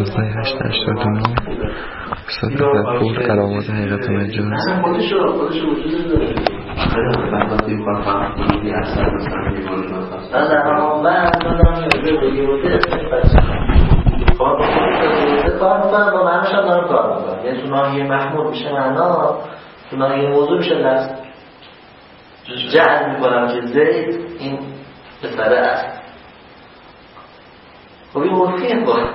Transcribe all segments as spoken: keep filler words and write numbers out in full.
نوزده هشت هشتاد و نه استاد احمد پور علامات حقیقت مجاز. خودشو خودشو وجود داره. خیلی بحثاتی می‌کنم خودی اثر مثلا بیماری مثلا. از اما بعد دادم یه ویدیو بوده بچه. کار بکنم کار می‌کنم با معنیش هم دارم کار می‌کنم. یعنی تو ناحیه محمول میشه معنا، تو ناحیه موضوع میشه لفظ. جعل می‌کنم که زید این پسره است. خب این عرفیه خود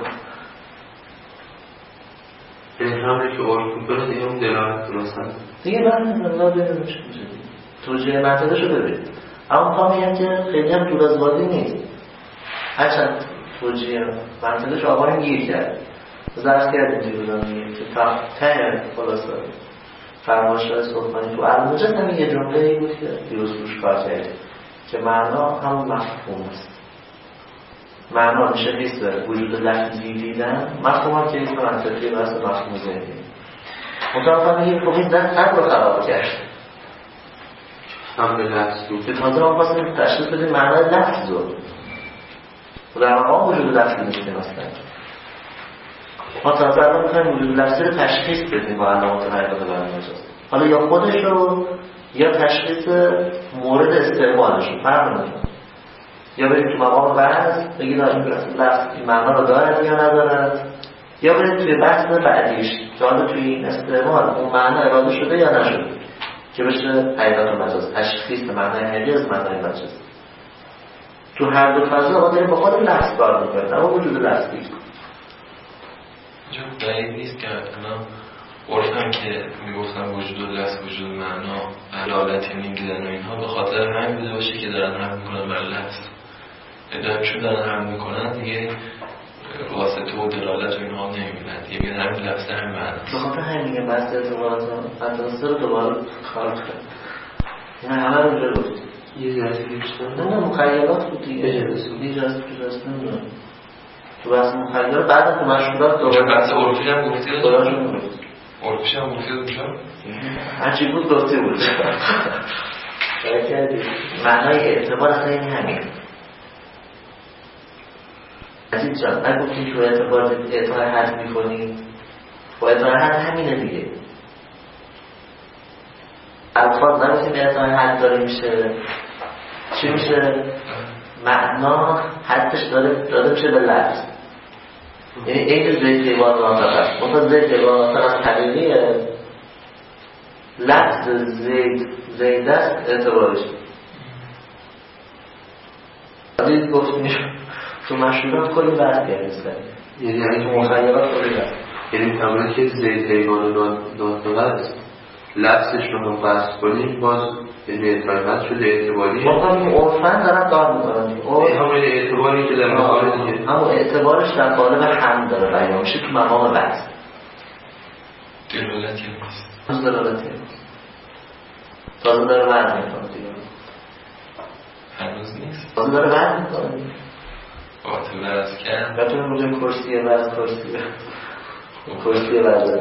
این همه که عرف میکنه دیگه اون دلالت درست هست دیگه من الله ببینم چه میشه توجیه منطقه شو ببین. اما میخوام میگم که خیلی هم دور از بازی نیست. هرچند توجیه منطقه شو آقایون گیر کرد ظرف کردیم دیگه میگیم که ته خلاص داریم فرمایش های سلطانی تو علمجت هم یه جمله ای بود که دیروز روش کار کرد که معنا همون مفهوم است. معنا میشه نیست وجود لفظی دیدن مفهوم هم که این منطقی بحث مفهوم ذهنی مطابقا میگه خب این زن قد رو خراب کرد هم به لفظ رو به تازه ما خواستیم تشخیص بدیم معنای لفظ رو و در مقام وجود لفظی میشنیم اصلا ما تازه الان میخوایم وجود لفظی رو تشخیص بدیم با علامات حقیقت برمجاز. حالا یا خودش رو یا تشخیص مورد استعمالش رو فرق نمی‌کنه. یا بریم تو مقام بحث بگید این لفظ این معنا رو دارد یا ندارد، یا بریم توی بحث بعدیش که حالا توی این استعمال اون معنا اراده شده یا نشده که بشه حقیقت و مجاز، تشخیص معنای حقیقی از معنای مجاز. تو هر دو فضا ما داریم با خود لفظ کار میکنیم اما وجود لفظی چون دلیل نیست که الان عرفم که میگفتن وجود لفظ وجود معنا علالت نمیدیدن و اینها به خاطر همین بوده باشه که دارن هم میکنن بر لفظ ادام چون دارن هم میکنن دیگه واسطه و دلالت و اینها نمیبینن دیگه میگن همین لفظ هم معنا به خاطر همین میگن بحث اعتبارات فلسفه رو دوباره کار کرد. این همه رو اونجا گفت یه جلسه بیشتر نه نه مخیلات بود دیگه یه جلسه جلسه نمیدونم تو بحث مخیلات بعد تو مشهورات دوباره بحث عرفی هم گفتی عرفی هم گفتی اونجا هرچی بود گفتی بود معنای اعتبار اصلا این همین عزیز جان نگفتیم تو اعتبار اعتبار حد میکنیم با اعتبار حد همینه دیگه الفاظ نگفتیم اعتبار حد داره میشه چی میشه؟ معنا حدش داره داده میشه به لفظ یعنی این زید قیبان ناطق است مثلا زید قیبان ناطق از حقیقیه لفظ زید زید است اعتبارش دید گفتیم تو مشهورات کلی بحث کردیم یعنی تو مخیرات کلی بحث یعنی تمام که زید قیبان ناطق است لفظش رو هم بحث کنیم باز یعنی اعتبارات شده اعتباری ما همین عرفن دارن کار میکنن همون اعتباری که در مقام دیگه همون اعتبارش در قالب هم داره بیان میشه تو مقام بحث دلالتی نیست از دلالتی نیست تازه داره ورد میکنه دیگه هنوز نیست تازه داره ورد میکنه باطل ورز کرد و تو میگه کرسیه ورد کرسیه کرسیه ورد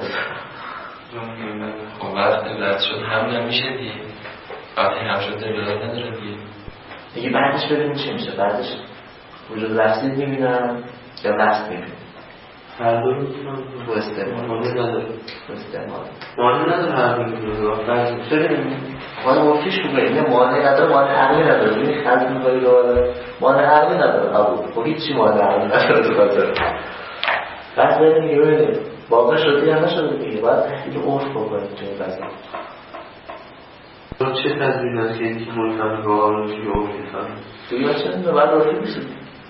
خب وقت ورد شد هم نمیشه دیگه وقتی هم شد دلالت نداره دیگه دیگه بعدش ببینیم چی میشه بعدش وجود لفظی میبینم یا لفظ میبینم هر دو رو میتونم تو استعمال مانه نداره تو استعمال مانه نداره هر دو میتونم ببینیم مانه وفیش بگویم یه مانه نداره مانه عقلی نداره ببینیم خلط میکنی دوباره مانه عقلی نداره قبول خب هیچی مانه عقلی نداره تو خاطر بس ببینیم که ببینیم واقع شده یا نشده دیگه باید تحلیل عرف بکنیم توی بزن چه تدبیر است که اینکه ملزم به آن توی عرفی فهم دیگه چه نه باید عرفی بشید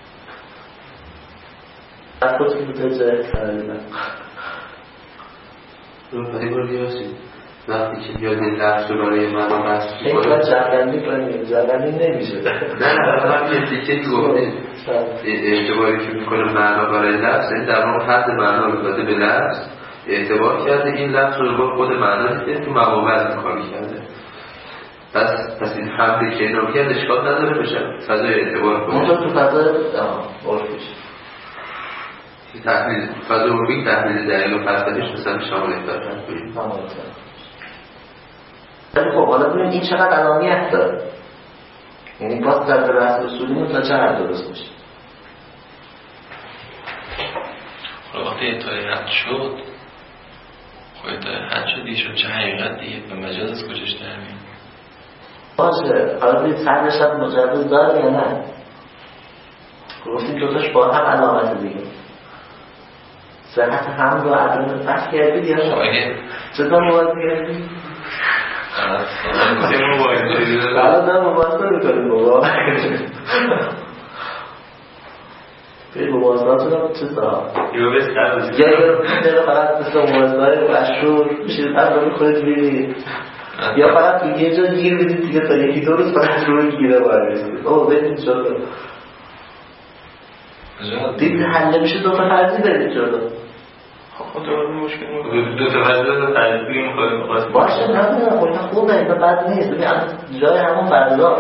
از خود که بوده جای تحلیلم رو پدی بار بیاسید وقتی که بیاد این لفظ رو برای من رو بست این باید جبرندی کنیم جبرندی نمیشه نه نه وقتی که تیکه گفته اعتباری که میکنه معنا برای لفظ این در واقع حد معنا رو داده به لفظ اعتبار کرده این لفظ رو با خود معنا دیده تو مقابل کاری کرده پس پس این حمله که اینو کرد اشکال نداره بشه فضای اعتبار کنه اونجا تو فضای عرفیش تحلیل فضای عرفی تحلیل دلیل و فلسفیش مثلا شامل افتاد کنیم ولی خب حالا ببینید این چقدر علامت داره یعنی باز در بحث اصولیمون تا چه حد درست میشه حالا وقتی اتای حد شد خب اتای حد شد دیگه شد چه حقیقت دیگه به مجاز از کجاش در میاد باشه. حالا دید سندش هم مجوز داره یا نه؟ گفتیم دوتاش با هم علامت دیگه صحت هم رو عدم فصل کردید یا نه؟ چطور مباید کردید؟ الان دارم مباحثه میکنیم بابا به مباحثاتون هم چه سا؟ یا یا فقط مثل مباحثه های مشهور میشید هر رو میخورید بیرید یا فقط تو یه جا گیر بدید دیگه تا یکی دو روز فقط روی گیره باید رسید اوه بدید شده دید حله میشه دو تا فرضی بدید شده خب دوباره مشکل میکنه دو تا فرضی دو تا فرضی میخوریم باشه نه خب خوبه این بد نیست ببین از جای همون فرضا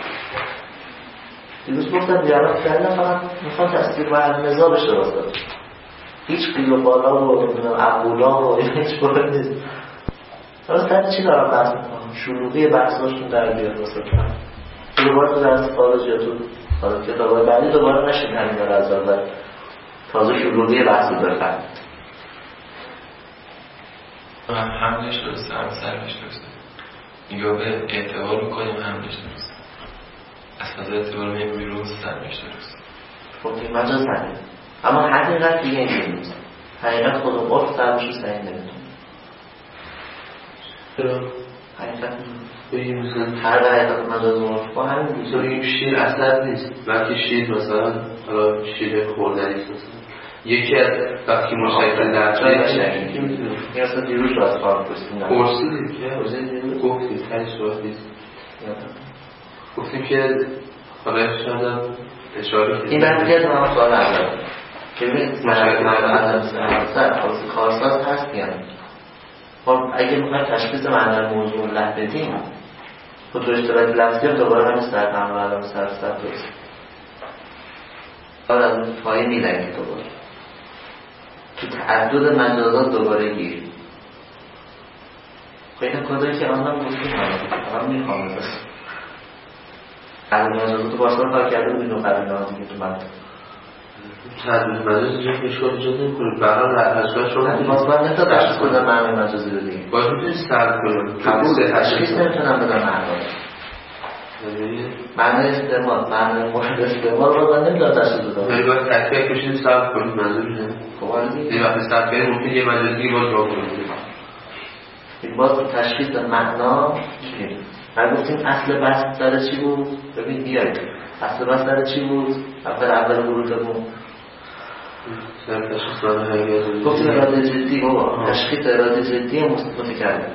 دیروز گفتم دیارت کردن فقط میخوام تصدیق و علمزا بشه واسه هیچ قیل و بالا و عقولا و هیچ بالا نیست حالا سر چی دارم بحث میکنم؟ شروعی بحثاشون در بیاد واسه کنم دوباره تو درست خارج یا تو خارج کتابای بعدی دوباره نشید همین داره از آزد تازه شروعی بحث رو بفرد همونش درسته هم سرمش درسته نگاه به اعتبار میکنیم همونش درسته از اعتبار میم بیرون سرمش درسته خب این مجاز همین اما حقیقت دیگه این نیست حقیقت خودم عرف سرمش رو سعی نمیتون حقیقت بگیم مثلا هر حقیقت مجاز عرف با همین مثلا بگیم شیر اثر نیست وقتی شیر مثلا حالا شیر خوردنی مثلا یکی از وقتی مشکل در جای نشنگی که میتونه این اصلا دیروز رو از خواهد پرسیم پرسیدیم که گفتیم خیلی صورت نیست گفتیم که حالا شاید اشاره کنیم این برمیگرد من سوال اول که ببینید مشکل سر خاصی کارساز هست یا ما اگه میخوایم تشخیص معنی موضوع له بدیم خود رو اشتراک لفظی هم دوباره همین سر هم و علم سر سر درست آره از اون پایی میلنگی دوباره تو تعدد مجازات دوباره گیر خیلی کدایی که آنها گفتیم هم میخوام بس قبل مجازات تو باشتان کار کرده بودیم و قبل نام دیگه تو منطقه تعدد مجاز اینجا اشکال ایجاد نمی‌کنه برای اشکال شما نه مطمئن نمی‌تونم تشخیص بدم معنی مجازی رو دیگه باید می‌تونید سرد کنم قبول تشخیص نمی‌تونم بدم معنی معنی استعمال معنی مورد استعمال رو من نمی‌تونم تشخیص بدم ولی باید تکتیک بشید سرد کنید منظور اینه خب حالا این وقتی سرد کنید ممکن یه مجازی باز جا کنید این باز تشخیص معنا چیه؟ بعد گفتیم اصل بحث سر چی بود؟ ببین بیاید اصل بحث سر چی بود؟ اول اول ورودمون سر تشخیص معنا هایی گفتیم اراده جدی بابا تشخیص اراده جدی متکرر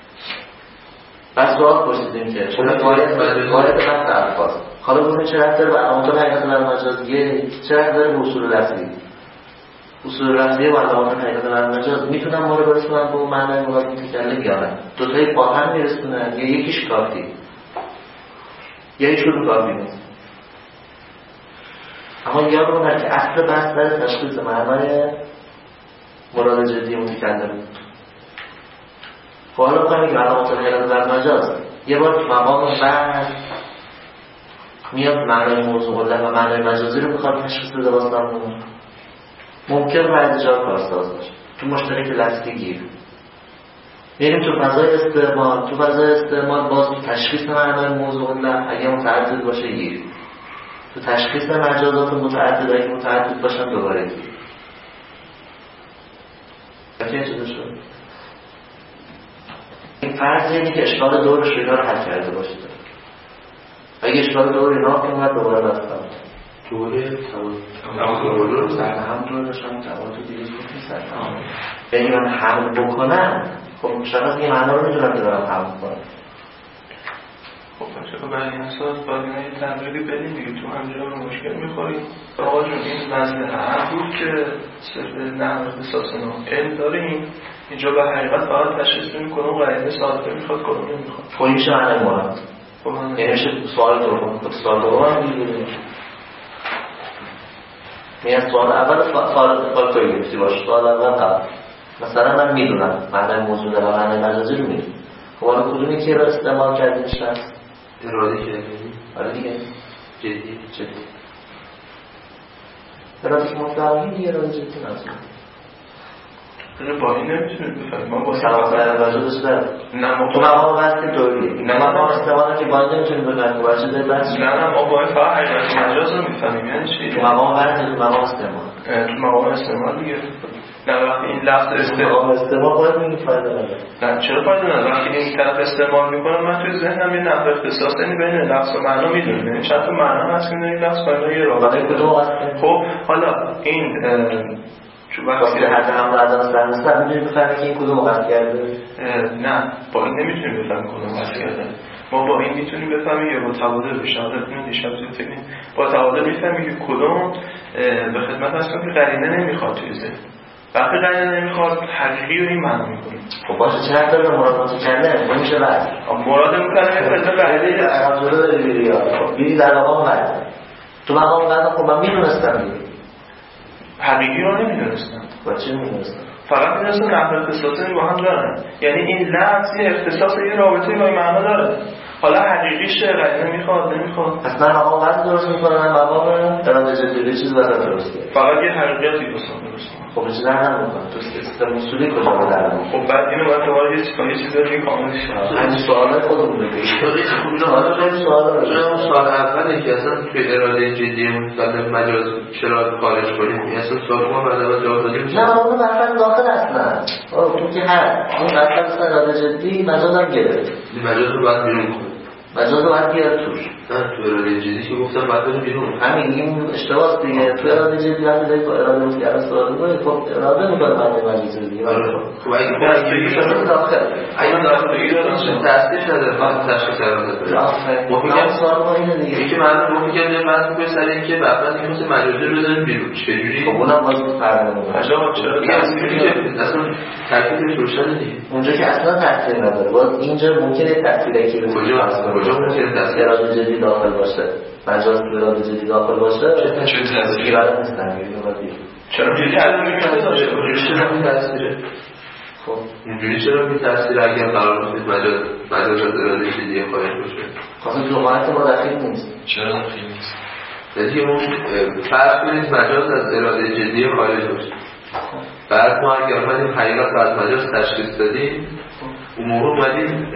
بس سوال پرسیدیم که چرا وارد بحث الفاظ حالا ببینیم چه رفت داره به علامات حقیقت و مجاز یه چه رفت داره به اصول لفظی اصول لفظی و علامات حقیقت و مجاز میتونن ما رو برسونن به اون معنای مراد متکلم یا نه دوتایی با هم میرسونن یا یکیش کافی یا یکیشون کافی نیست اما یادمون که اصل بحث در تشخیص معنای مراد جدی متکلم خب حالا کنیم که علامات حقیقت و مجاز یه بار تو مقام بحث میاد معنای موضوع و معنای مجازی رو میخواد تشخیص بده باستان ممکن بعضی جا کارساز باشه تو مشترک لفظی گیر میریم تو فضای استعمال تو فضای استعمال باز تو تشخیص معنای موضوع نه اگه متعدد باشه گیر تو تشخیص مجازات متعدد اگه متعدد باشن دوباره گیر اگه چه شد این فرض اینه که اشکال دورش اینا رو حل کرده باشید اگه اشکال دور اینا کنید دوباره بستم دوره تمام سر هم دورش هم تمام تو دیگه گفتیم سر تمام یعنی من حمل بکنم خب شخص این معنا رو میدونم که دارم حمل کنم خب بچه برای این اساس باید یه تمریدی بدیم دیگه تو همجا رو مشکل میخوریم آقا جون این وزن هم بود که صرف نحن بساسنا علم داریم اینجا به حقیقت فقط تشخیص نمی کنم قرینه صادقه میخواد کنم نمیخواد خب این میشه معنی مراد یعنی میشه سوال دوم خود سوال دوم هم میگونیم میاد سوال اول سوال سوال توی گفتی باشه سوال اول قبل مثلا من میدونم معنی موضوع دارم و معنی مجازی رو میدونم خب حالا کدومی که را استعمال کردیم شخص اراده کردیم آره دیگه جدی جدی اراده که مطلقی دیگه اراده جدی نزدیم با این نمیتونید بفهمید. ما با سلامت وجودش داره. نه ما تو مقام وقتی دوری. نه مقام استعمال که باید نمیتونید بفهمید وجود بس. نه نه ما باید فقط حقیقت مجاز رو میفهمیم. یعنی چی؟ تو مقام وقتی تو مقام استعمال. تو مقام استعمال دیگه. نه وقتی این لفظ استعمال استعمال باید میگی فایده نداره. نه چرا فایده نداره؟ وقتی این طرف استعمال میکنه من توی ذهنم یه نحوه اختصاص یعنی بین لفظ و معنا میدونم. یعنی چند تا معنا هست که این لفظ معنا یه رابطه کدوم هست؟ خب حالا این وقتی هر هم بعدا سرنسر میدونی بفهمی که این کدوم قصد کرده؟ نه با این نمیتونیم بفهمیم کدوم قصد کرده. ما با این میتونیم بفهمیم یا با تعادل بشه. حالا دیشب تو فکر با تعادل میفهمیم که کدوم به خدمت هستم که قرینه نمیخواد توی ذهن. وقتی قرینه نمیخواد حقیقی رو این معنا میکنیم. خب باشه چند تا به مراد متکلم نمیشه بعد. مراد متکلم مثلا بعدی از جلو داری بیری ها. بیری در مقام بعد. تو مقام بعد خب من میدونستم دیگه. حقیقی رو نمیدونستم. با چی میدونستم؟ فقط میدونستم نحوه اختصاصی با هم دارن. یعنی این لفظ یه اختصاص یه رابطه با این معنا داره. حالا حقیقیش قرینه میخواد نمیخواد. پس من مقام بعد درست میکنم مقام اراده جدی چیز بعد درست کنم. فقط یه حقیقتی بسام درست کنم. خب چیزا هم نمیکنم. تو سیستم اصولی کجا بدارم؟ خب بعد اینو باید دوباره یه چیزی یه چیزی دیگه کاملش کنم. همین سوالات خودمون رو بگید. حالا خیلی سوال اون سوال اولی که اصلا توی اراده جدی مطلب مجاز چرا خارج کنیم؟ این اصلا سوال ما بعد از جواب دادیم. نه اون مثلا داخل اصلا. اون که هست. اون مثلا اراده جدی مجاز هم گرفت. مجاز رو باید بیرون کنیم. مجاز رو باید بیاد توش. نه تو اراده جدی که گفتم باید بده بیرون. همین این اشتباهه دیگه. تو اراده جدی وقتی داری با اراده مستقل استفاده کنی خب اراده میکنه معنی مجاز دیگه. خب اگه خودش داخل اگه داخل بگیره تاثیر نداره فقط تشخیص اراده داره. ما میگم سوال ما اینه دیگه. یکی معلومه ما میگم نه بحث می‌کنیم سر اینکه بعدا این مثل مجازی رو داریم بیرون چجوری؟ خب اونم باز فرق نمی‌کنه. چرا تاثیری اصلا ترکیبش روشنه دیگه. اونجا که اصلا تاثیر نداره. باز اینجا ممکنه تاثیری که کجا کجا ممکنه تاثیر اراده جدی داخل باشه. مجاز اراده جدی داخل باشه. چه تاثیری داره نیستن میگم چرا جدی علم می‌کنه داشته باشه چرا تاثیره؟ خب اینجوری چرا بی تاثیر اگر قرار باشه مجاز مجاز اراده جدی خارج باشه؟ خاطر جمعیت ما دخیل نیست. چرا دخیل نیست؟ یعنی اون فرق کنید مجاز از اراده جدی خارج باشه. بعد ما اگر اومدیم حقیقت رو از مجاز تشخیص دادیم اون موقع اومدیم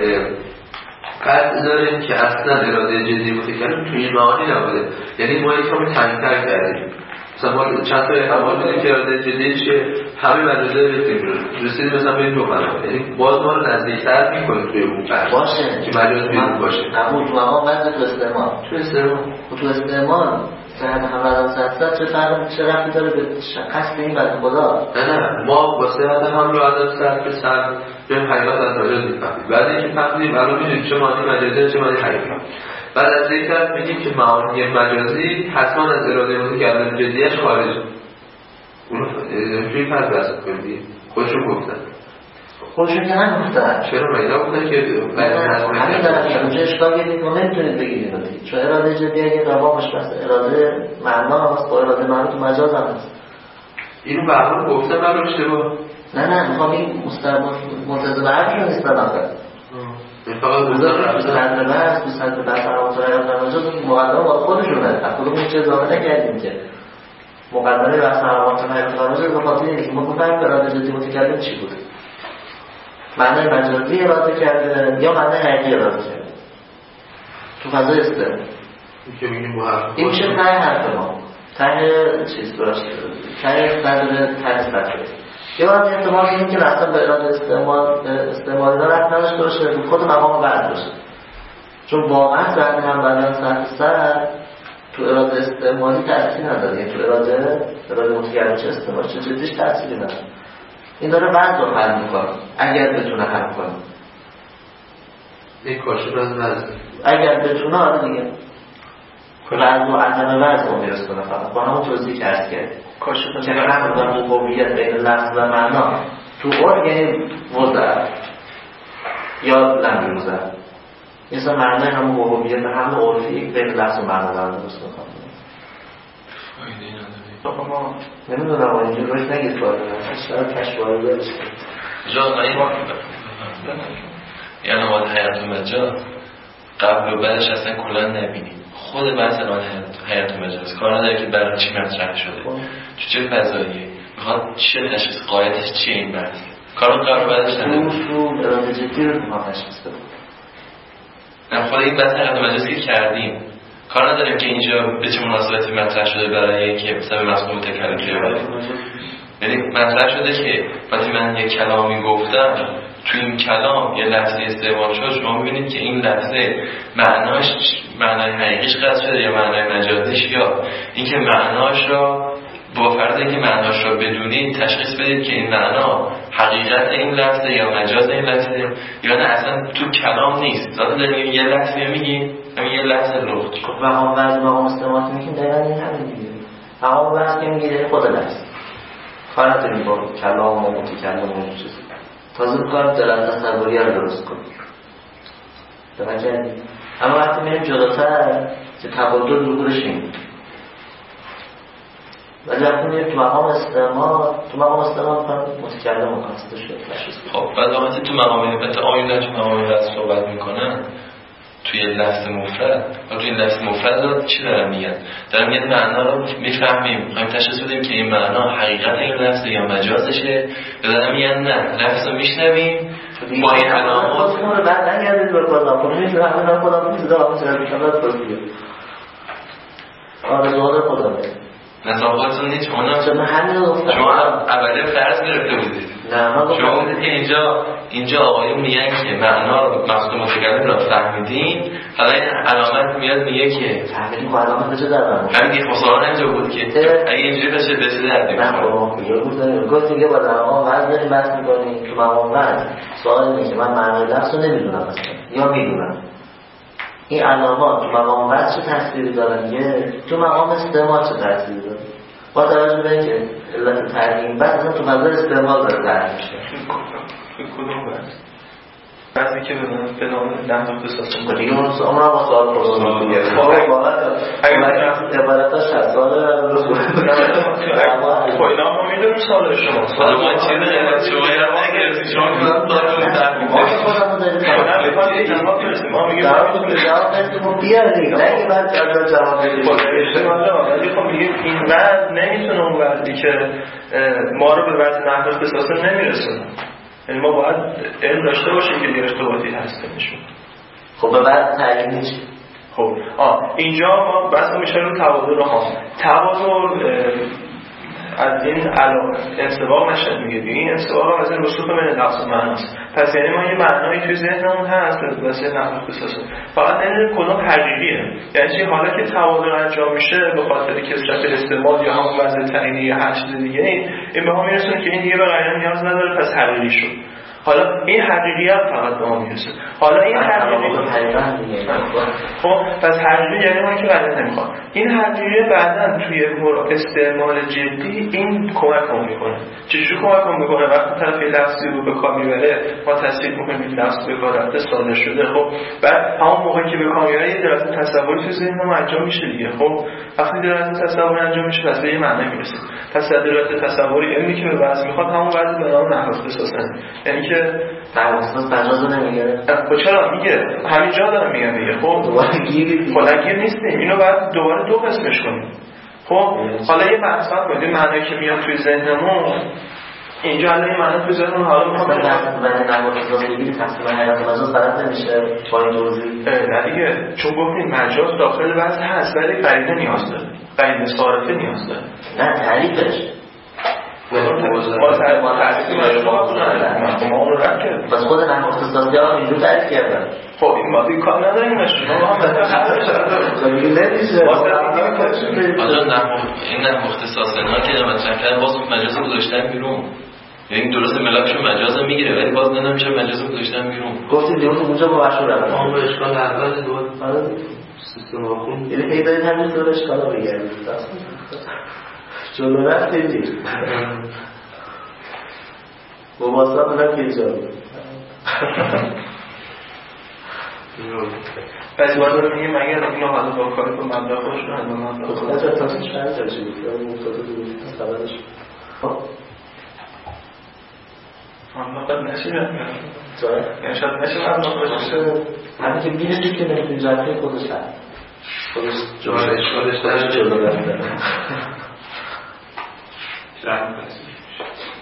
قطع داریم که اصلا اراده جدی متکلم توی معانی نبوده. یعنی ما یک کمی تنگ‌تر کردیم. مثلا ما چند تا احتمال بدیم که اراده جدی چیه همه مجازه رسیدیم رسیدیم مثلا به این دو معنا. یعنی باز ما رو نزدیک‌تر می‌کنیم توی اون فرق باشه که مجاز بیرون باشه. اما تو مقام بعد تو استعمال تو استعمال تو استعمال سند همراه صد چه فرق چه رفتی داره به قصد این بنده خدا؟ نه نه ما واسه حد هم رو عدد صد به صد به حقیقت از مجاز میفهمیم. بعد اینکه فهمیدیم الان میدونیم چه معنی مجازی چه معنی حقیقت. بعد از یک طرف میگیم که معانی مجازی حتما از اراده متکلم جدیش خارجه. اون توی فرض بحث کنید خودشون گفتن خودشون که نگفتن چرا مگه گفتن که همین دارم اونجا اشکال گیرید ما نمیتونید بگیرید چون اراده جدی اگه دوامش بسته اراده معناست با اراده معنی تو مجاز هم هست اینو برمون گفتن من رو اشتباه نه نه میخوام این منتظر برشون نیستن آخر فقط بزرگ تو سند بحث تو سند بحث فرامات رایت در مجاز مقدمه با خودشونه از خودمون هیچ اضافه نکردیم که مقدمه بحث فرامات رایت در مجاز به خاطر اینکه ما گفتیم اراده جدی متکلم چی بوده معنی مجازی اراده کرده یا معنی حقیقی اراده کرده تو فضای استر این میشه ته حرف ما ته چیز باشه ته صدر ته صدر یه وقت احتمال این که رفتن به اراده استعمال استعمالی داره رفت نداشته باشه خود مقام بعد باشه چون واقعا صدر هم بدن صدر سر تو اراده استعمالی تأثیر نداره یعنی تو اراده اراده متکلم چه استعمالی چه جدیش تأثیری نداره این داره بعد رو حل میکنه اگر بتونه حل کنه یک کاشف از وزن اگر بتونه آره دیگه وزن و عدم وزن رو میرسونه فقط با همون توضیح که ارز کرد که هم و مقابلیت بین لفظ و معنا تو اور یعنی وضع یا لم یوزع مثلا معنی همون مقابلیت هم عرفی بین لفظ و معنا دارن درست میکنه ما نمیدونم اینجا روش نگید باید شاید کشواری دارش جا این یعنی باید حیات و مجاز قبل و بعدش اصلا کلا نبینیم خود بحث الان حیات و مجاز کار نداره که برای چی مطرح شده تو چه فضاییه میخواد چه تشخیص قایتش چیه این بحث کارون قرار بعدش نداره اصول اراده جدی رو میخواد تشخیص بده. نه خود این بحث حقیقت مجازی که کردیم کار نداریم که اینجا به چه مناسبتی مطرح شده برای که مثلا مفهوم متکلم بیاره. یعنی مطرح شده که وقتی من یک کلامی گفتم تو این کلام یه لفظی استعمال شد شما می‌بینید که این لفظه معناش معنای حقیقیش قصد شده یا معنای مجازیش یا اینکه معناش را با فرض اینکه معناش را بدونید تشخیص بدید که این معنا حقیقت این لفظه یا مجاز این لفظه یا نه اصلا تو کلام نیست. ذات داریم یه لفظی میگیم همین یه لفظ لغت مقام وزن مقام استعمال میگیم دقیقا این همین دیگه. مقام وزن که میگه خود لفظ کار نداریم با کلام و متکلم و چیزی تازه کار دلالت تصوری رو درست کنیم دقیقا کردیم. اما وقتی میریم جلوتر که تبادل رو برشیم ولی وقتی میریم تو مقام استعمال تو مقام استعمال متکلم و قصده شد. خب بعد وقتی تو مقام بتا آیون تو مقام وزن صحبت میکنن توی لفظ مفرد و توی لفظ مفرد رو چی دارم میگن؟ دارم میگن معنا رو میفهمیم میخوایم تشخیص بدیم که این معنا حقیقت این لفظه یا مجازشه یا دارم میگن نه لفظ رو میشنویم با این علامات خودمون رو بعد نگردید به خدا خب میشه همین خودم میشه دارم میشه میشنم توضیح آرزوهای خدا نصاباتون نیست شما شما همین رو گفتم شما اولی فرض گرفته بودید شما بودید که اینجا اینجا آقایون میگن که معنا رو مقصود متکلم رو فهمیدین حالا این علامت میاد میگه که فهمیدین با علامت بچه دارم همین دیگه خساران اینجا بود که اگه اینجوری بشه بچه دردیم نه بابا کجا بود گفت دیگه با مقام وزن داریم بحث میکنیم تو مقام وزن سوال اینه که من معنای لفظ رو نمیدونم اصلا یا میدونم این علامات تو مقام وزن چه تأثیری دارن یه تو مقام استعمال چه تأثیری دارن با توجه به اینکه علت ترمیم بعد اصلا تو فضای استعمال داره ترمیم میشه کدوم بحث؟ بعضی که به نام نحو اختصاص دیگه اون اون هم با سوال پرسون دیگه اگر عبارتاش هست سوال رو خب اینا ما میدونیم سوال شما حالا ما چیزی نگرد شما یاد نگرد شما میدونم دارم ترمیم ما خودمون داریم ما میگیم جواب برسیم بیاریم نه که من جواب ولی خب میگیم این بعد نمیتونه اون وقتی که ما رو به وقت نحو اختصاص نمیرسونه یعنی ما باید علم داشته باشیم که یه ارتباطی هست نشون. خب به بعد تعیین چی؟ خب آه اینجا ما بحث میشه رو تبادل ها تبادل از این علاقه انسباق نشد میگه دیگه این انسباق از این رسوخ بین لفظ و معناست. پس یعنی ما یه معنایی توی ذهنمون هست واسه نحو اختصاص فقط نمیدونیم کدوم حقیقیه یعنی چی حالا که تبادل انجام میشه به خاطر کثرت استعمال یا همون وضع تعیینی یا هر چیز دیگه این این به ما میرسونه که این دیگه به غیر نیاز نداره پس حقیقی شد. حالا این حقیقیت فقط به ما میرسه. حالا این حقیقی خب پس حقیقی یعنی ما که بعدا نمیخواد این حقیقی بعدا توی استعمال جدی این کمک هم میکنه. چجوری کمک هم میکنه؟ وقتی طرف یه لفظی رو به کار میبره ما تصدیق میکنیم این لفظ به کار رفته صادر شده. خب بعد همون موقع که به کار میبره یه درست تصوری تو ذهن ما انجام میشه دیگه. خب وقتی درست تصور انجام میشه پس به یه معنی میرسه. پس درست تصوری علمی که به وضع میخواد همون وضع به نام نحو اختصاصه یعنی که نحو اختصاص مجاز نمیگه. خب چرا میگه؟ همین جا دارم میگم دیگه. خب دوباره گیری خب گیر نیستیم اینو بعد دوباره دو قسمش کنیم. خب حالا یه مقصد کنید معنی که میاد توی ذهنمون اینجا الان این معنی توی ذهنمون حالا میخوام مثلا نحو اختصاص بگیری تقسیم حقیقت مجاز غلط نمیشه با این توضیح نه دیگه چون گفتیم مجاز داخل وضع هست ولی قرینه نیاز داره قرینه صارفه نیاز داره نه تعریفش ما تعریف ما اون رو رد کردیم بس خود نحو اختصاصی ها اینجور تعریف کردن خب این ما دیگه کار نداریم نشون ما هم بسید نمیشه حالا این نحو اختصاصی ها که مطرح کردن باز مجاز گذاشتن بیرون یعنی درست ملاکشو مجاز میگیره ولی باز نمیشه مجاز گذاشتن بیرون گفتیم دیگه اونجا با مشهور هم ما به اشکال اول دو سیستم آخون یعنی هی دارید همین دور اشکال رو بگردید جلو رفت دیر مباسطه بودم که اینجا بعضی باید رو میگیم اگر اینو حالا با کاری با مبلغ خوش رو هم با مبلغ خوش خودش از تاسش فرد جایی بود یا اون مفتاده بود از خبرش مبلغ نشید یعنی شاید نشید مبلغ باشه همین که میرسید که نمیتونی جرفه خودش هست خودش جلو اشکالش داره جلو رفته شرم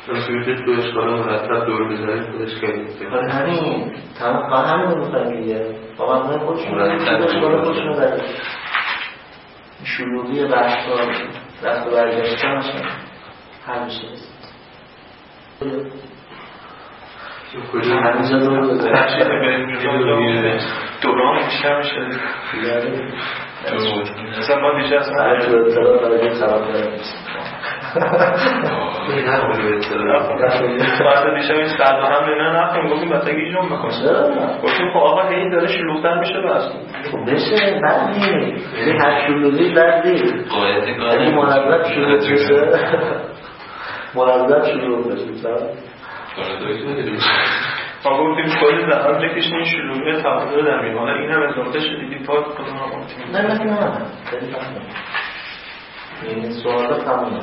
نمیشه تو اشکالا مرتب دور بزنید خودش خیلی آره همین تمام با همین رو میخوایم دیگه با من خودشون اشکالا خودشون رو داره شلوغی بحثا رفت و برگشته هاشن هر میشه همینجا دور بزنید دوران بیشتر میشه مثلا ما دیشه اصلا برای تو اطلاع برای خراب داره وقتا دیشه این صد و هم بینه نخیم گفتیم بطگی جون بکن گفتیم خب آقا این داره شلوغتر میشه بس خب بشه بد نیست یعنی هر شلوغی بد نیست یعنی منظب شلوغ بشه منظب شلوغ بشه ما گفتیم کلی زهان بکشن این شلوغی تقدر در میمانه این هم اضافه شدیدی پاک کنم هم نه نه نه خیلی فهمه این سوالا تمام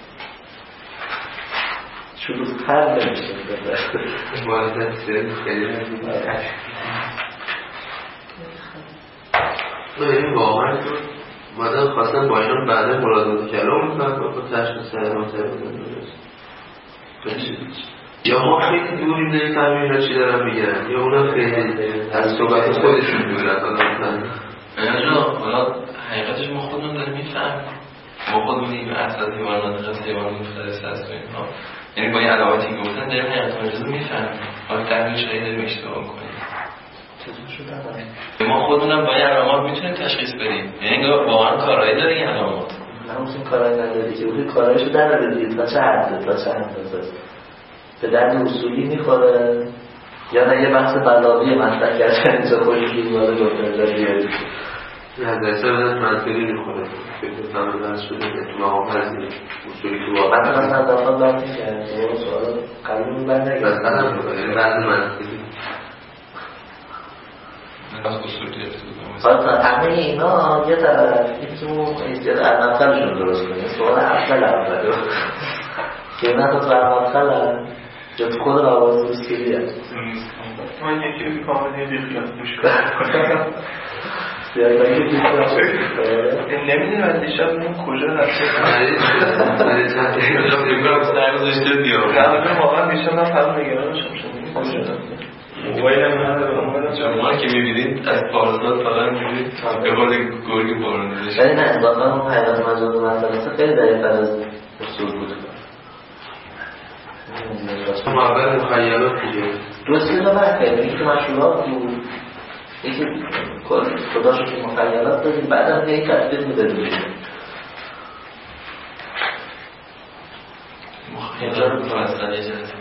شلوغ تر نمیشه مالت سیل خیلی نمیشه این واقعا مادم خواستن باشن بعد مرادات کلام میکنن با تشخیص سرمان سر بزن یا ما خیلی دوری نمیفهمیم اینا چی دارن میگن یا اونا خیلی از صحبت خودشون دورن اینا حالا حقیقتش ما خودمون داریم میفهمیم ما خودمون این اصلا حیوانات قصد حیوان مختلف هست و اینها یعنی با این علاواتی که گفتن داریم حقیقت مجازو میفهمیم حالا تحمیلش هایی داریم اشتباه میکنیم ما خودمونم با این علامات میتونیم تشخیص بدیم یعنی واقعا کارهایی داره این علامات همون کارهایی نداری که بودی کارهایشو در بدید تا چه حده تا چه حده به درد اصولی میخوره یا نه یه بحث بلاغی مطرح کردن اینجا خوشی وارد گفتن جا بیارید نه درسته بدن منطقی میخوره فکر کنم بحث شده که تو مقام هستی اصولی تو واقع من مثلا دفعه بحث میکنم سوال قلبی بند نگید بس قدم میکنه یعنی بعض منطقی از اصولی افتاد حالا همه اینا یه طرف این تو علمترشون درست کنید سوال اول اول که اینا تو علمتر جا تو خود روابط روسکیلی هست من یکی بی کاملی بیخیال بوش کنم بیایی که بیخیال نمیدونم از دیشب این کجا رفته نه واقعا دیشب من فرم نگرانش میشم کجا رفته موبایلم نداره شما که میبینید از پارسال فقط میبینید به قول گرگ بارونده شد ولی نه اضافه اون حیوان مجاز منطقه خیلی دقیق‌تر از اصول بود هم اول مخیلات دیگه دو سیلا بحث کردیم یکی که مشهورات بود یکی خداشو که مخیلات دادیم بعد هم که این تطبیق میدادیم مخیلات بود اصلا یه جلسه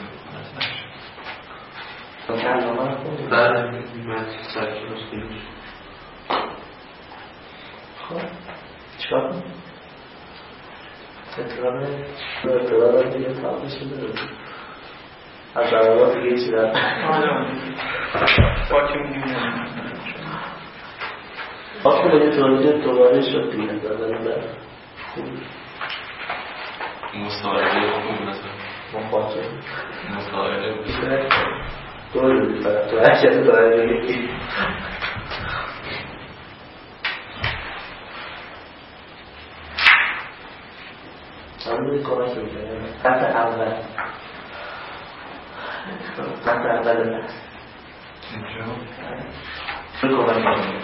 بله من سرکی راستی خب چکار کنیم؟ اطلاع اطلاع دیگه تاقی شده از ضرورات دیگه چی دارد با که میگیم آخه به توجه دوباره شد دیگه دادن در مصاحبه خوب مثلا مخاطب مصاحبه دور بودی فرق تو هر کسی داره یکی همون بودی کمک بکنه قطع اول قطع اول بحث بودی کمک بکنه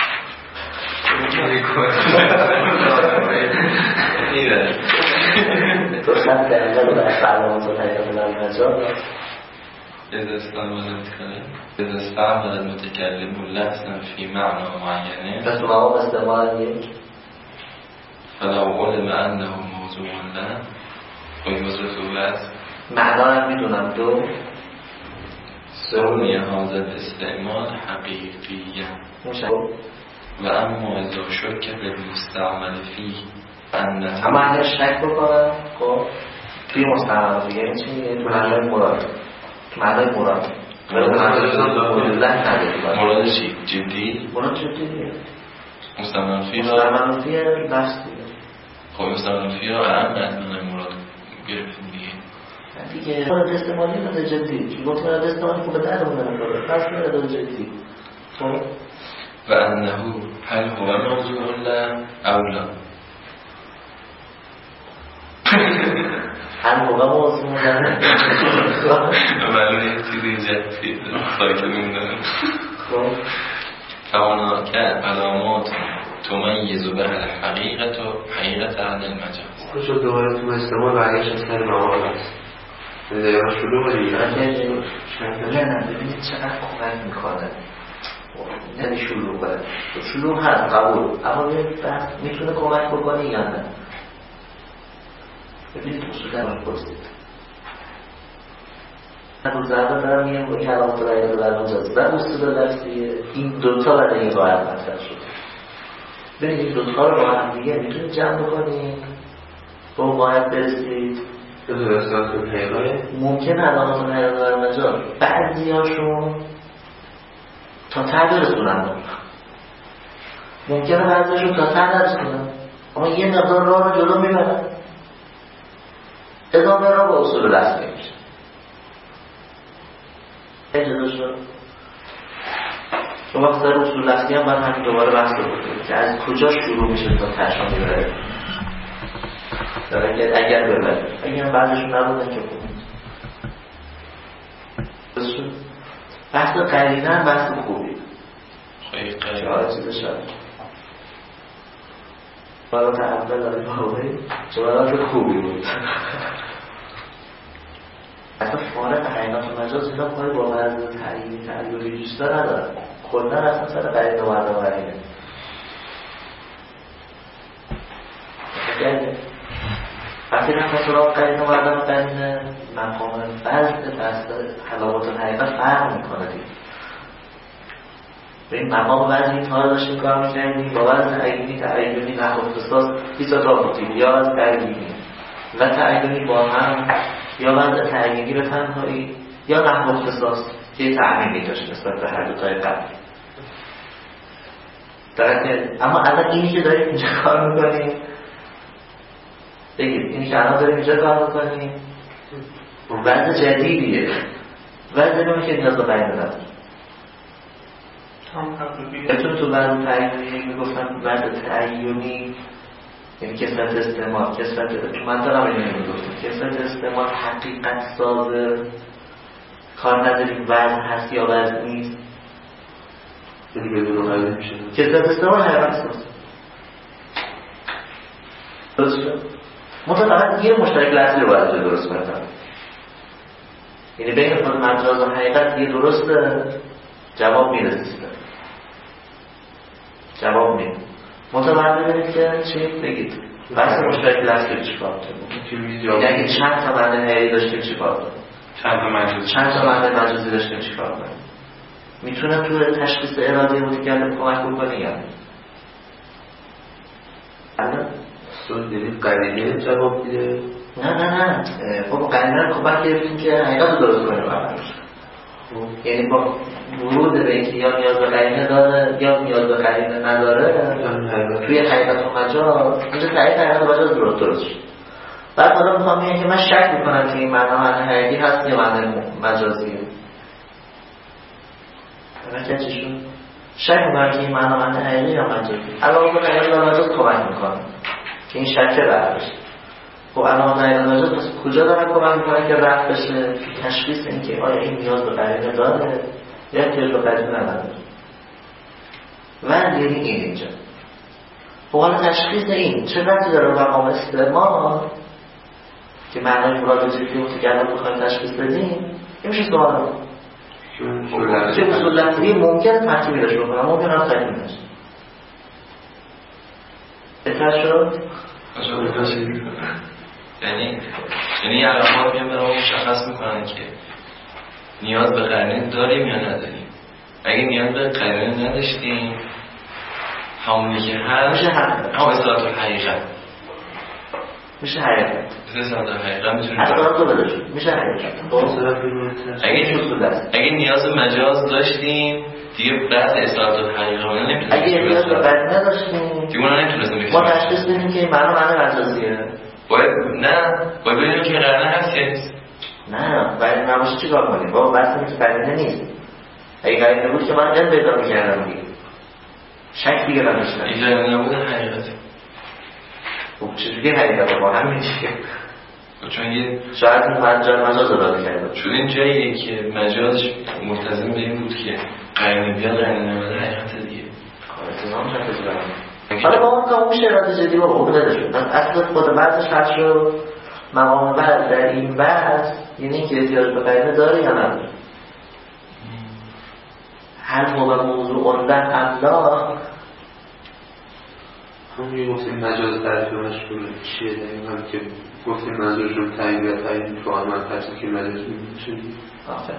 تو خط اول بحث علامات و حیات المجال إذا إذا استعمل المتكلم لفظا في معنى معين بس مقام استعمال یک فلو علم أنه موضوع له ويوصف لفظ معنا هم میدونم تو سمي هذا الاستعمال حقيقيا و اما اذا شك بالمستعمل فيه أن اما اگر شک بکنم خب توی مستعمل فیه یعنی چی؟ تو معنای مراد معنای مراد مراد چی؟ جدی؟ مراد جدی مستعمل فیه مستعمل فیه بحث دیگه خب مستعمل فیه اهم از معنای مراد گرفتیم دیگه دیگه مراد استعمالی مراد جدی چون مراد استعمالی خوبه درمونه نکنه پس مراد جدی خب و انه هل هو موضوع لا او لا هر موقع موضوع مدنه ولی یه چیزی جدید سایی که میمونه توانا که علامات تمیز به حقیقت و حقیقت عن المجاز خوش رو دوباره تو استعمال برگشت از سر معامل هست دقیقا شروع دیگه نه ببینید چقدر کمک میکنه یعنی شروع باید شروع هست قبول اما ببینید بحث میتونه کمک بکنه یا نه ببینید اصول در من پرسید روز اول دارم میگم با کلامات و حقیقت در مجاز و اصول لفظیه این دوتا برای این قاعد مطرح شد ببینید این دوتا رو با هم دیگه میتونید جمع بکنید با اون قاعد برسید ممکن علامات و حقیقت در مجاز بعضی هاشون تا ته برسونن ممکنه بعضیشون تا ته نرسونن اما یه مقدار راه رو جلو میبرن ادامه را با اصول رسمی میشه اجازه شد شما وقت در اصول رسمی هم باید همین دوباره بحث رو بکنید که از کجا شروع میشه تا تشان میبره اگر اگر ببرید اگر بعضشون نبودن که خوب بحث قرینه هم بحث خوبی خیلی قرینه چهار چیز شد جوالات اول داری باقی جوالات خوبی بود اصلا فارق حقیقت و مجاز اینا پای با مرز تعیینی تعیینی جستا ندارن کلن اصلا سر قرینه و عدم قرینه وقتی رفت سراغ قرینه و عدم قرینه مقام وزن فصل حلاوات و حقیقت فرق میکنه دید به این مقام وزنی تا داشتیم کار میکردیم با وزن تعیینی تعیینی نحو اختصاص بیسا تا بودیم یا وزن تعیینی و تعیینی با هم یا وزن تعیینی به تنهایی یا نحو اختصاص که یه تعیینی داشت نسبت به هر دوتای قبل اما الان اینی که داریم اینجا کار میکنیم بگید اینی که الان داریم اینجا کار میکنیم وزن جدیدیه وزن نمی که نیاز به قرینه نداره بهتون تو وزن تعیینی میگفتم وزن تعیینی یعنی کسرت استعمال کسرت تو منطقه هم اینو میگفتم کسرت استعمال حقیقت سازه کار نداریم وزن هست یا وزن نیست یعنی بدون قرینه میشه کسرت استعمال حقیقت سازه درست شد مطلب فقط یه مشترک لحظی رو باید درست کنم یعنی بین خود مجاز و حقیقت یه درسته جواب میرسیسته جواب میره مطلب ببینید که چی بگید بحث مشترک لحظی رو چی کار کنیم یعنی اگه چند تا معنی حقیقی داشتیم چی کار کنیم چند تا مجازی چند تا معنی مجازی داشتیم چی کار کنیم میتونه تو تشخیص اراده متکلم کمک بکنه یا نه سوال دارید قرینه جواب میده نه نه نه خب قرینه رو کمک گرفتیم که حقیقت رو درست کنیم یعنی با ورود به اینکه یا نیاز به قرینه داره یا نیاز به قرینه نداره توی حقیقت و مجاز اینجا تعریف حقیقت و مجاز درست درست شد بعد حالا میخوام میگم که من شک میکنم که این معنا معنی حقیقی هست یا معنی مجازیه نکه چی شد؟ شک میکنم که این معنا معنی حقیقی یا مجازی علاوه بر حقیقت و مجاز کمک میکنم که این شکه رفت بشه خب علامات حقیقت و مجاز پس کجا داره کمک میکنه که رفت بشه تشخیص این که آیا این نیاز به قرینه داره یا احتیاج به قرینه نداره و یعنی این اینجا خب حالا تشخیص این چه ربطی داره به مقام استعمال که معنای مراد جدی متکلم بخوایم تشخیص بدیم این میشه سوال چه اصول لفظی ممکنه ترکیبی داشته بکنه ممکنه هم ترکیبی داشته بهتر شد؟ یعنی یعنی علامات میان برای مشخص میکنن که نیاز به قرینه داریم یا نداریم اگه نیاز به قرینه نداشتیم همونی که هست میشه حقیقت هم اصلاحات الحقیقت میشه حقیقت اصلاحات الحقیقت میتونیم اصلاحات رو بداشت میشه حقیقت اگه اگه نیاز به مجاز داشتیم دیگه بحث اصلاحات الحقیقت اون نمیتونیم اگه نیاز به قرینه نداشتیم دیگه اون نمیتونستیم ما تشخیص بدیم که این معنا معنی مجازیه باید نه باید ببینیم که قرینه هست یا نیست نه باید نباشه چی کار کنیم بابا بحث اینه که قرینه نیست اگه قرینه بود که من علم پیدا میکردم دیگه شک دیگه نداشتم اینجا نبود حقیقت خب چجوری حقیقت با هم میشه چون یه شاید این مجاز مجاز اراده کرده، چون این جاییه که مجازش ملتزم به این بود که قرینه بیاد قرینه نمیده حقیقت دیگه. حالا با اون که اون شراط جدی با عقده شد، اصل خود بعضش هست رو مقام بعد در این بعض یعنی که احتیاج به قرینه داره یا نداره. هل هو موضوع اندن الله همونی گفتیم مجاز تعریف مشغول چیه داریم هم که گفتیم منظورشون تعیین و تعیین فعال من تحصیل که مجاز میشونیم آخر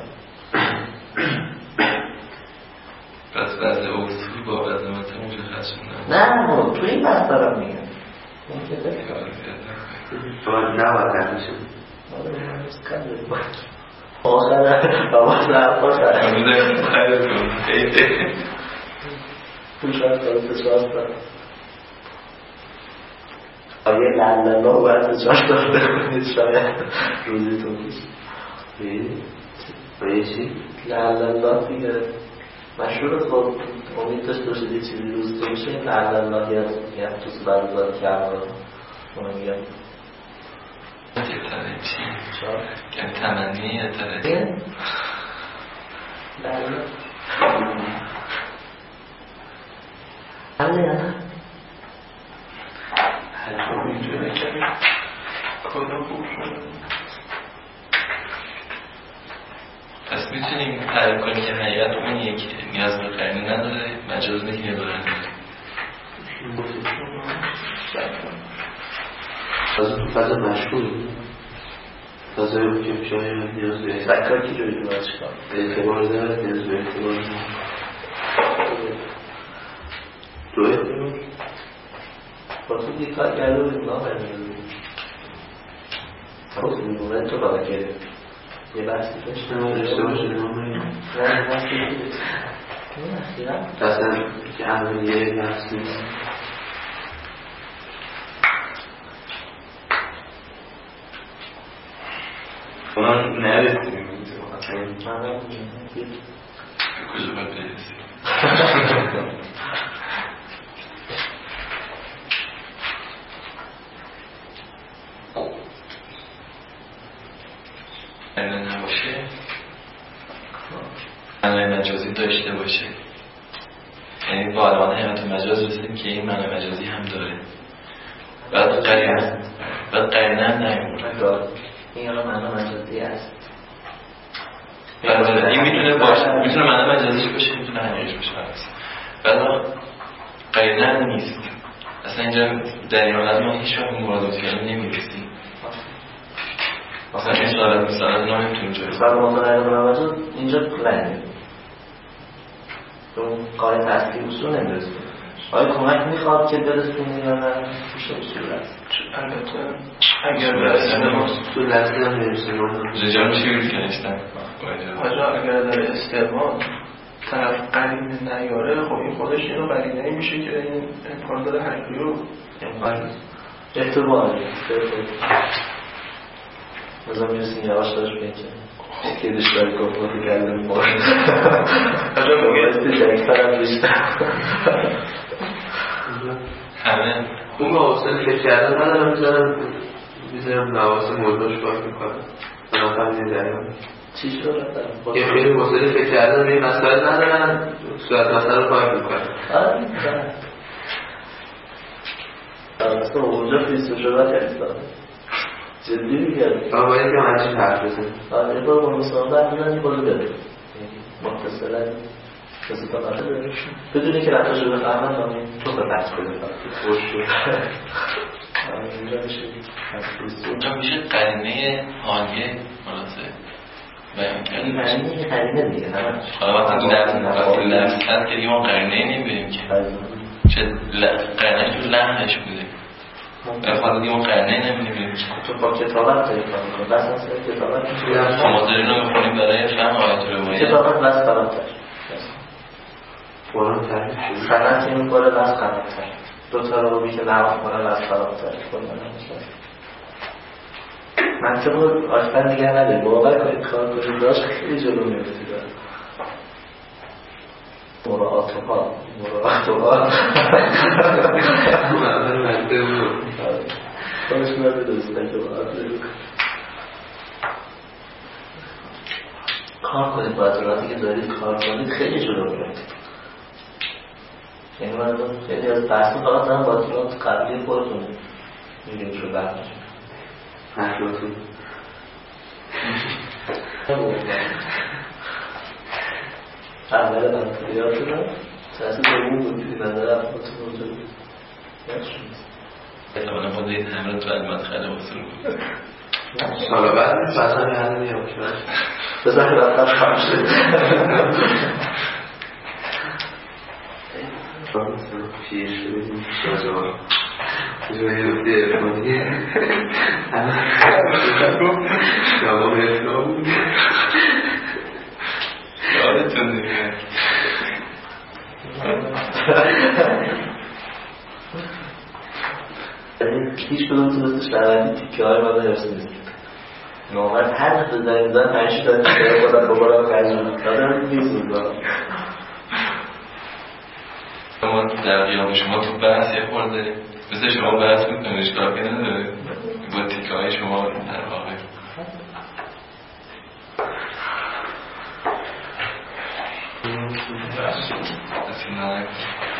پس بعض اصول با بعض مطمئن مشخص شدن. نه نه توی این بحث دارم میگم فعال نباید تعریفشون آخر آواز نرفاش امروزه خیلی کن خیلی توش هست دارم تشواز دارم آیه لالله و باید تشواز دارم شاید روزیتون کشید آیه چی؟ لالله دیگه مشهور خود امید داشته باشید یه چیزی روزیتون بشه این لالله یه توس برزاد کرده اونو میگم کم تمنی اتره لالله حاله یا نه؟ حالا اینجوره که کلا خوب شده. پس میتونیم تعریف کنیم که حقیقت اونیه که نیاز به قرینه نداره، مجاز میتونه دارن تازه تو فضا مشغول تازه رو که شاید نیاز به سکر کی جوی دو از شکار اعتبار دارد نیاز به اعتبار دو اعتبار با تو دیگه کار کرده بودیم نام برمیدونیم خود میمونه تو بابا کرده یه بحثی داشت اشتباه شده نام بریم نه بحثی دیگه نه اخیرم اصلا که عملیه نفس نیست اونا نرسیم من نمیدونم کجا باید برسیم قرینه نباشه معنای مجازی داشته باشه، یعنی با علمان حیمت مجاز رسیدیم که این معنای مجازی هم داره. بعد قرینه بعد قرینه هم نمیمونه، این الان معنی مجازی است. بعد این میتونه باشه، میتونه معنی مجازیش باشه، میتونه حقیقیش باشه. بعد قرینه هم نیست. اصلا اینجا در این حالت ما هیچ وقت مرادات کردن نمیرسیم. مثلا این سوالت مثلا اینا نمیتونیم جایی مثلا موضوع علم مجاز اینجا لنگه اون قاعده اصلی اصول نمیرسیم. آیا کمک میخواد که برسونیم یا نه؟ میشه اصول است. البته اگر برسیم تو لحظه هم نمیرسیم جا میشه بیرد کنشتن حاجا اگر در استعمال طرف قرینه نیاره خب این خودش اینو قرینه میشه که این امکان داره حقیقی رو احتمال مثلا میرسیم یواش داشت بگه که دشتاری گفت رو گردن بار حاجا بگیرستی شریکتر هم بیشتر همه اون با حسن فکر کردن ندارم میزنم میزنم نواس موضوعش باید میکنم من فهمیدی داریم چی شد؟ یه خیلی حسن فکر کردن به این مسائل ندارن صورت مسئله رو باید میکنم آره نه مثلا اونجا فیستو شده کردن جدی میگرد اما باید که همچین حرف بزن آره با با مسلمان در بودن یه بازو بده متصلا کسی تا قرده بده بدونی که رفتش رو بفهمن نامین تو به بحث بده خوش شد اینجا میشه اونجا میشه قرینه حالیه مناسب بیان این کرده معنی قرینه دیگه همه حالا وقتی لفظ هست که دیگه ما قرینه نمیبینیم که چه قرینه تو لحنش بوده افعال دیگه ما قرینه نمیبینیم تو با کتابت تایی کنیم بس مثل کتابت شما دارین رو میخونیم برای فهم آیت روایت کتابت بس خرابتر قرآن تعریف شد سنت این کنه بس خرابتر دوتا رو بی که نواف کنه بس خرابتر منطقه رو آشتن دیگر نداریم باور کنید کار کنید داشت خیلی جلو میفتید مراعاتها مراعاتها خودش مرده دوسته که باید کار کنید با اطلاعاتی که دارید کار کنید خیلی جلو میرید. یعنی من خیلی از بحثی فقط دارم با اطلاعات قبلی خودتون میگیم شو بحث حرفاتون اول من تریار شدم تحصیل دوم بود که من دارم افراتون رو جلو احتمالا خود این همه تو المدخل وصول بود. حالا بعد بسن هنه نیم شد بزن رفتم خواهم شد پیش بدیم شجار جایی رو دیر کنی شما بهتون یادتون دیگه هیچ کدوم تونستش نوردی تیکه های ما برسه نیست نومد هر نفت داریم دارم پنجشی دارم تیکه خودم ببارم خرجون دادم نیزون دارم ما در قیام شما تو بحث یه خورده مثل شما بحث میکنه اشکالی نداره با تیکه های شما در واقع بسم الله